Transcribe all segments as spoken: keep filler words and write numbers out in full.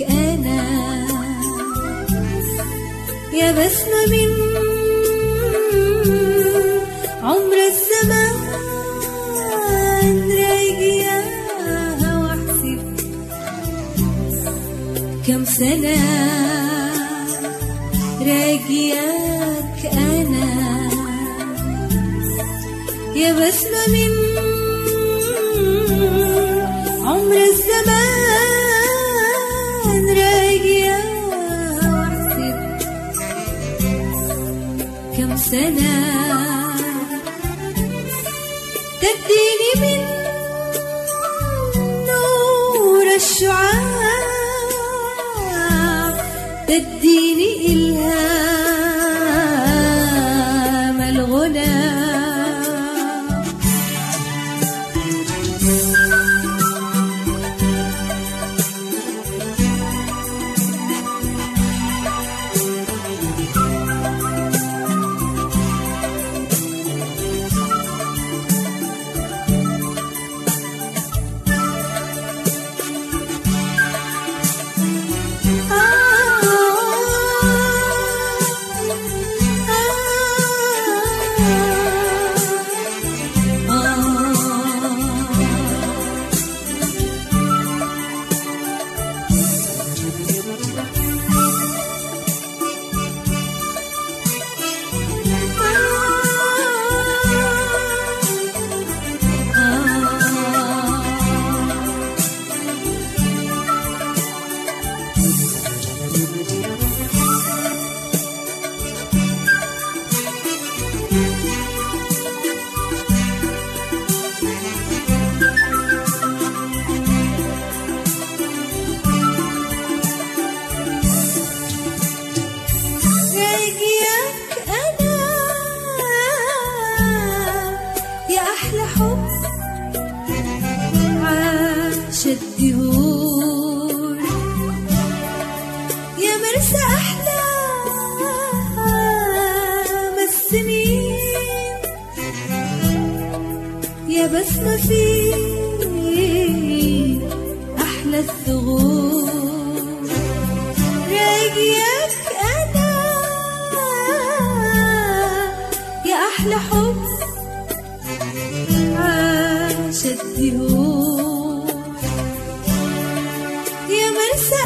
أنا يا بسمة من عمر الزمان، راجياها واحسب كم سنة راجياك أنا يا بسمة من عمر الزمان، راجياها واحسب كم سنة تديني من نور الشعاع، تديني إلهام الغنى. الدهور يا مرسى أحلام السنين، يا بسمة في أحلى الثغور، راجياك أنا يا أحلى حب عاش الدهور، يا مرسى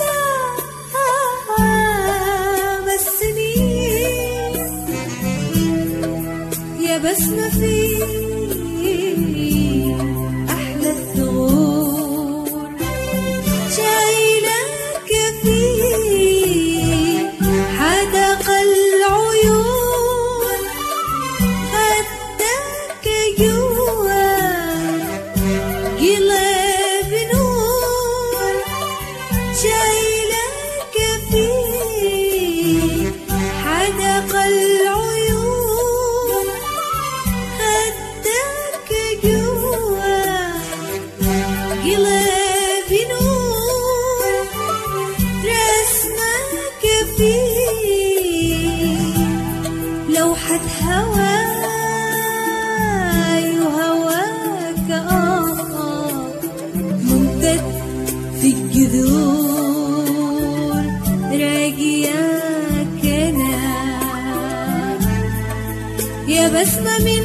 أحلام السنين، يا بسمة في أحلى الثغور، شايلك في حدق العيون، خدك جوا قلب نور، شايلك في حدق العيون، خدك جوا قلب نور، رسمك في لوحة هواي وهواك آخر ممتد في الجذور، راجياك أنا يا بسمة من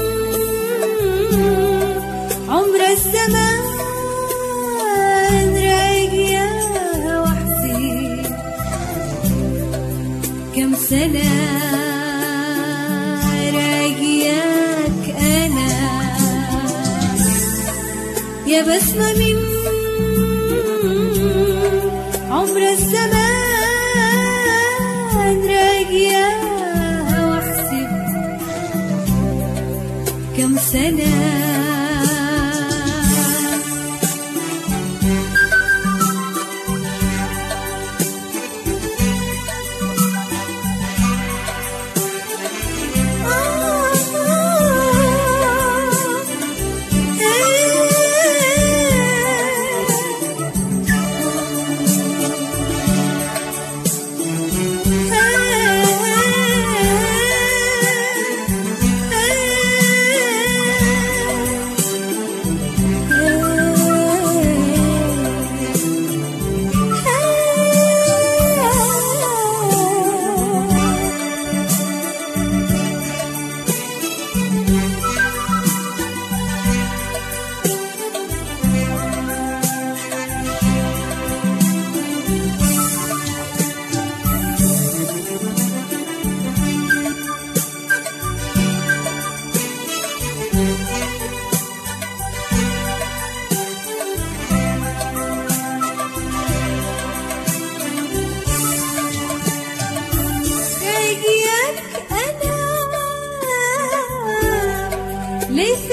عمر الزمان، راجياها واحسب كم سنة راجياك أنا يا بسمة من عمر الزمان، راجياها واحسب كم سنة.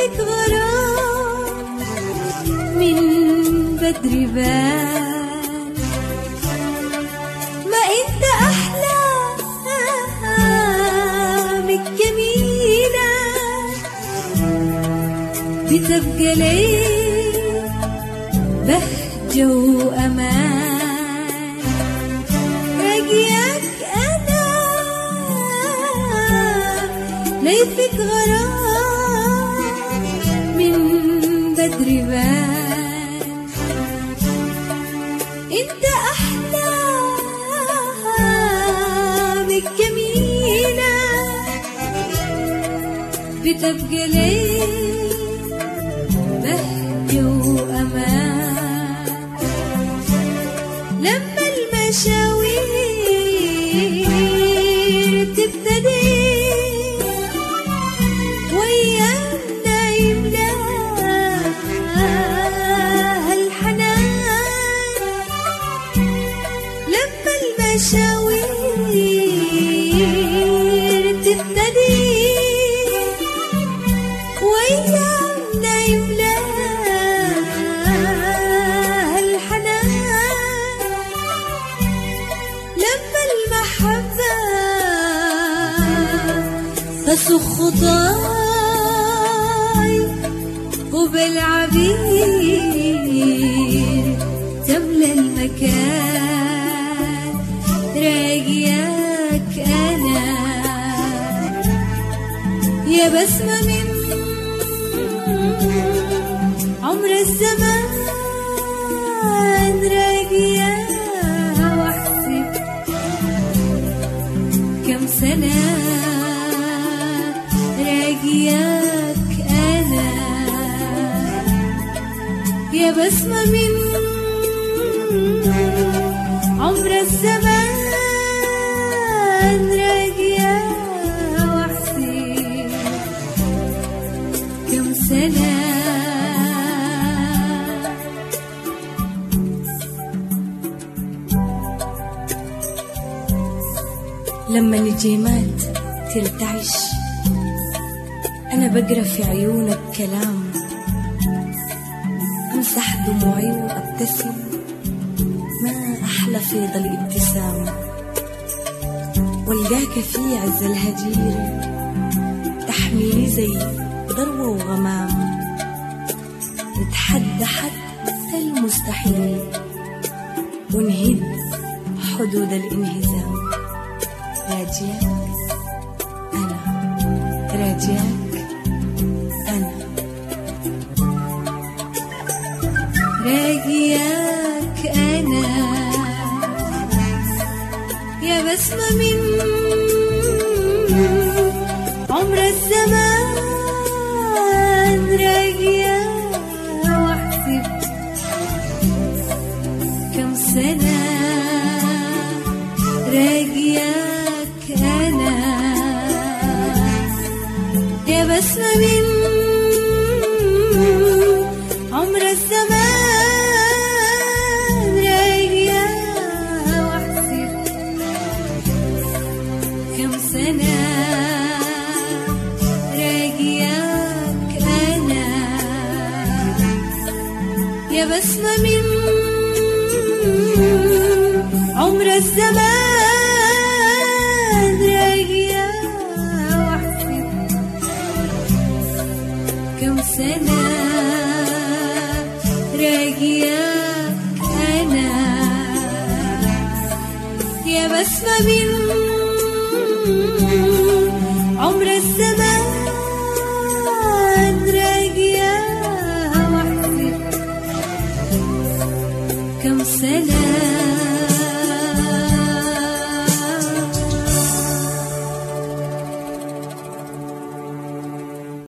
ليفك غرام من بدري بان. ما انت احلامك جميلة بتبقى لي بهجة وأمان. راجياك أنا ليفك غرام من بدري بان. انت أحلامك جميلة بتبقى لي بهجة وأمان. لما المشاوير تبتدي ويانا يملاها الحنان. لما المشاوير تبتدي ويانا يملاها الحنان. لما المحبة تسخ خطاي وبالعبير تملى المكان. راجياك أنا يا بسمة من عمر الزمان. راجياها واحسب كم سنة. راجياك أنا يا بسمة من عمر الزمان. راجياها واحسب كم سنة. لما الجيمات ترتعش أنا بقرأ في عيونك كلام. أمسح دموعي وأبتسم، ما أحلى فيض الابتسام. والقاك في عز الهجير تحميني زي ذروة وغمام. نتحدى حتى المستحيل ونهد حدود الانهزام. راجياك أنا، راجياك أنا. راجياك أنا يا بسمة من عمر الزمان. راجياها واحسب كم سنة. راجياك أنا يا بسمة من عمر الزمان. راجياها واحسب كم سنة. راجياك أنا يا بسمة من عمر الزمان. راجياها واحسب كم سنة. راجياك أنا يا بسمة من